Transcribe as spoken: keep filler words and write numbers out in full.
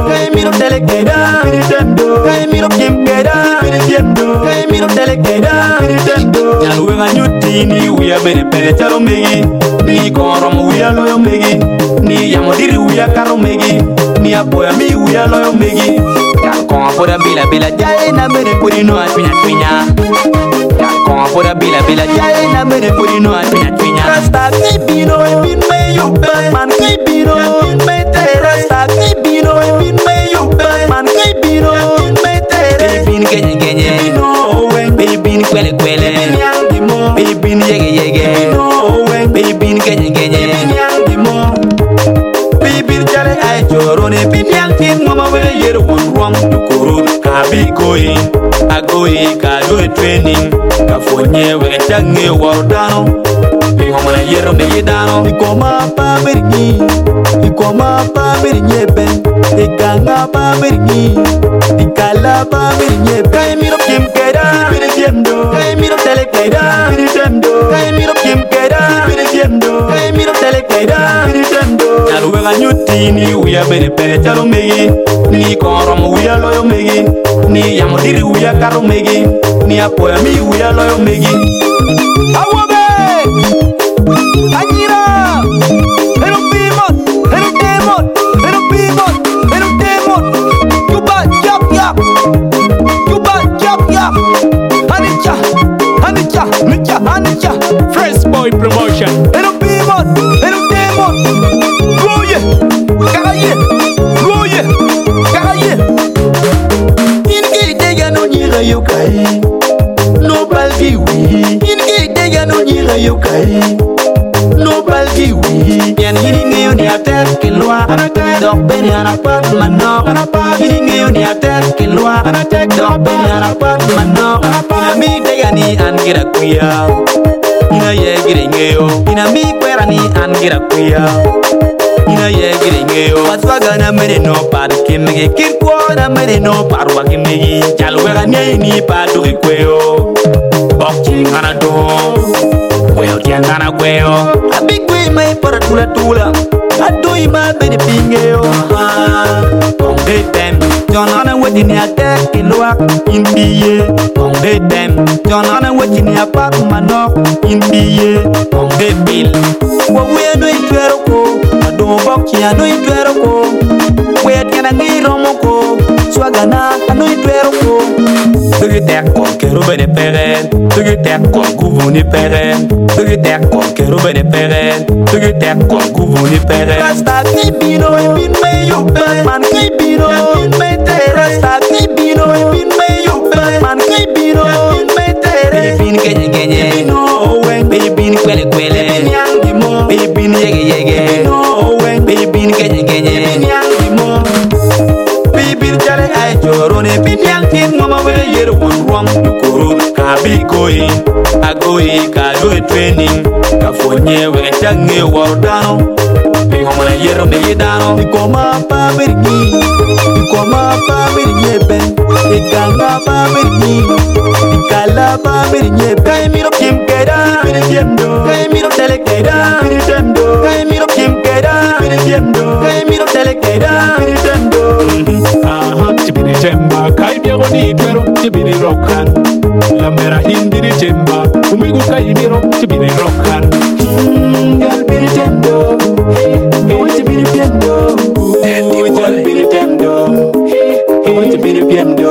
kay miro tele keda biri temdo kay miro kim keda biri temdo kay miro tele keda biri temdo ya we ga nyuti ni we ya bere pere charo megi ni korom we ya loyo megi ni ya modiri we ya karo megi ni apoya mi we ya loyo megi ya kon apoda bila bila jai na bere puri no atwinya twinya ya kon apoda bila bila jai na bere puri no atwinya twinya rasta kibino bin me you man kibino bin me te rasta kibino bin me you man kibino bin me te bin genye genye no when bin kwele kwele bin yege yege no when bin genye genye bin jale ay choro ne bin yang tin mama we yer won wrong to kuru ka bi going agoi ka do training ka fonye we change wordano bi homana yer me yidano ikoma pa birni ikoma pa birni ben ikanga pa birni ikala pa birni kay miro kim keda bir tiendo kay miro tele keda bir tiendo kay miro kim keda bir tiendo kay miro tele keda bir tiendo yalu we ganyuti ni uya bere pere chalo megi ni korom uya loyo megi ni yamodiri uya karo megi ni apoya mi uya loyo megi awobe anyira ero pimot ero demot ero pimot ero demot yuba yap yap yuba yap yap hanicha hanicha hanicha hanicha Fresh Boy Promotion. ero pimot ero demot goye kagaye goye kagaye ingi dega no nyira yokai no balgi wi ingi dega no nyira yokai no balgi wi yan hiringe yo ni attack kelwa dok ben yana pat manno hiringe yo ni attack kelwa dok ben yana pat manno ina mi dega ni angira kuya ina ye giringe yo ina mi kwera ni angira kuya ina ye giringe yo waswaga na mere no par kimege kirko na mere no par wa kimegi jalwega ni ni pa do kweo boxing ana do kweo tiangana kweo abigwe mai para tula tula adoi ma bene pingeo on de tem jonana wetini attack kilwa imbiye on de tem jonana wetini apak manok imbiye on de bil wo we no itwero ko ado boxi ano itwero ko we tiana ngiro moko swagana ano itwero ko tugi tek kon kero bene peren tugi tek kon kuvuni peren tugi tek kon kero bene peren tugi tek kon kuvuni peren rasta kibino bin me you man kibino bin me te rasta kibino bin me you man kibino bin me te bin genye genye no when bin kwele kwele bin yege yege no when bin genye genye bin jale ay choro ne bin yang tin mama we yer won wrong to kuru ka bi going agoi ka do training ka fonye we change wordano bi homana yer me yidano ikoma pa birni ikoma pa birni ben ikanga pa birni ikala pa birni kay miro kim keda bir tiendo kay miro tele keda bir tiendo kay miro kim keda bir tiendo kay miro tele keda bir tiendo Aha, tibiri temba, kai biago ni twero, tibiri rokan. Lambera hindiri temba, umigu kai biro, tibiri rokan. Gal biri tendo, I want to be the piano. I want to be the piano.